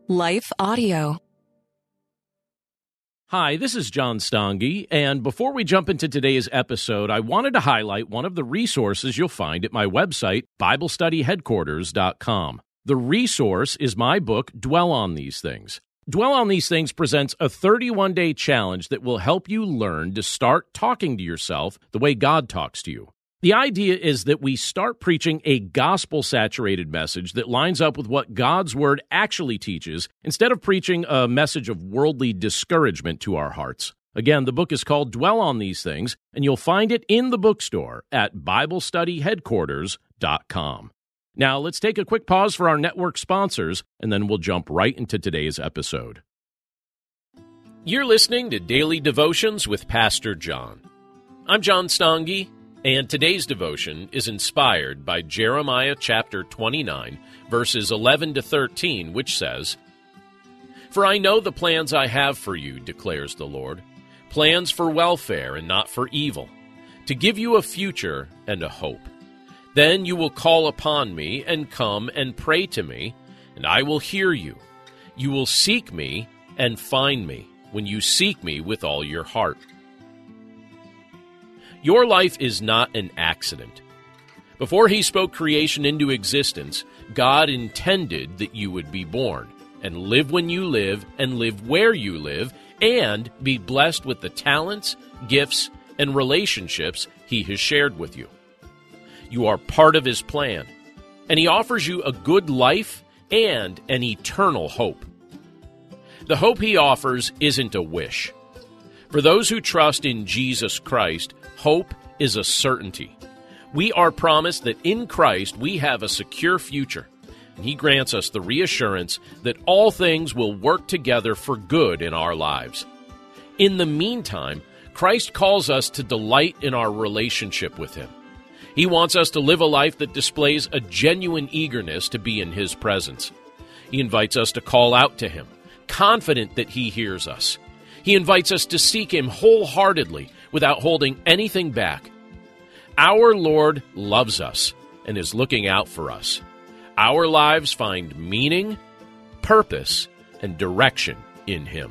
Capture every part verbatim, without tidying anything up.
Life Audio. Hi, this is John Stange, and before we jump into today's episode, I wanted to highlight one of the resources you'll find at my website, Bible Study Headquarters dot com. The resource is my book, Dwell on These Things. Dwell on These Things presents a thirty-one day challenge that will help you learn to start talking to yourself the way God talks to you. The idea is that we start preaching a gospel-saturated message that lines up with what God's Word actually teaches, instead of preaching a message of worldly discouragement to our hearts. Again, the book is called Dwell on These Things, and you'll find it in the bookstore at Bible Study Headquarters dot com. Now, let's take a quick pause for our network sponsors, and then we'll jump right into today's episode. You're listening to Daily Devotions with Pastor John. I'm John Stange, and today's devotion is inspired by Jeremiah chapter twenty-nine, verses eleven to thirteen, which says, "For I know the plans I have for you, declares the Lord, plans for welfare and not for evil, to give you a future and a hope. Then you will call upon me and come and pray to me, and I will hear you. You will seek me and find me when you seek me with all your heart." Your life is not an accident. Before He spoke creation into existence, God intended that you would be born and live when you live and live where you live and be blessed with the talents, gifts, and relationships He has shared with you. You are part of His plan, and He offers you a good life and an eternal hope. The hope He offers isn't a wish. For those who trust in Jesus Christ, hope is a certainty. We are promised that in Christ we have a secure future, and He grants us the reassurance that all things will work together for good in our lives. In the meantime, Christ calls us to delight in our relationship with Him. He wants us to live a life that displays a genuine eagerness to be in His presence. He invites us to call out to Him, confident that He hears us. He invites us to seek Him wholeheartedly without holding anything back. Our Lord loves us and is looking out for us. Our lives find meaning, purpose, and direction in Him.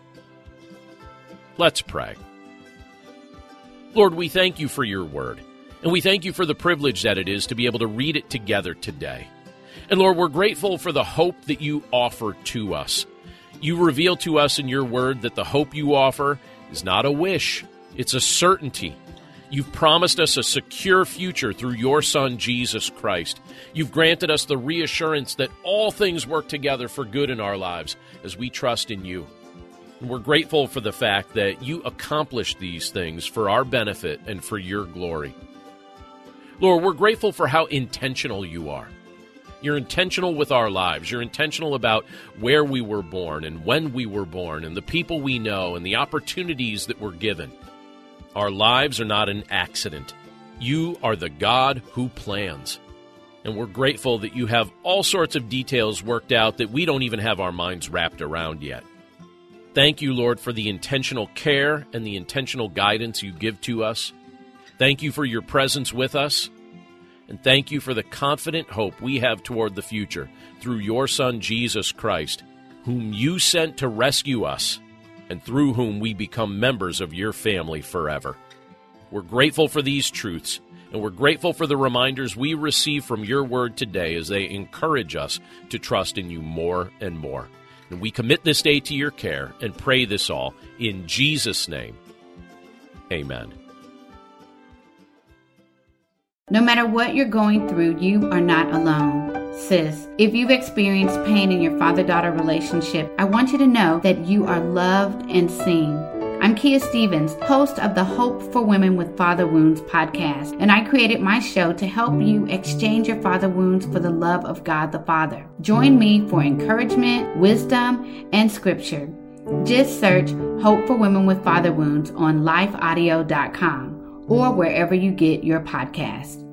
Let's pray. Lord, we thank You for Your word, and we thank You for the privilege that it is to be able to read it together today. And Lord, we're grateful for the hope that You offer to us. You reveal to us in Your word that the hope You offer is not a wish, it's a certainty. You've promised us a secure future through Your Son, Jesus Christ. You've granted us the reassurance that all things work together for good in our lives as we trust in You. And we're grateful for the fact that You accomplish these things for our benefit and for Your glory. Lord, we're grateful for how intentional You are. You're intentional with our lives. You're intentional about where we were born and when we were born and the people we know and the opportunities that we're given. Our lives are not an accident. You are the God who plans. And we're grateful that You have all sorts of details worked out that we don't even have our minds wrapped around yet. Thank You, Lord, for the intentional care and the intentional guidance You give to us. Thank You for Your presence with us. And thank You for the confident hope we have toward the future through Your Son, Jesus Christ, whom You sent to rescue us, and through whom we become members of Your family forever. We're grateful for these truths, and we're grateful for the reminders we receive from Your word today as they encourage us to trust in You more and more. And we commit this day to Your care and pray this all in Jesus' name. Amen. No matter what you're going through, you are not alone. Sis, if you've experienced pain in your father-daughter relationship, I want you to know that you are loved and seen. I'm Kia Stevens, host of the Hope for Women with Father Wounds podcast, and I created my show to help you exchange your father wounds for the love of God the Father. Join me for encouragement, wisdom, and scripture. Just search Hope for Women with Father Wounds on life audio dot com or wherever you get your podcast.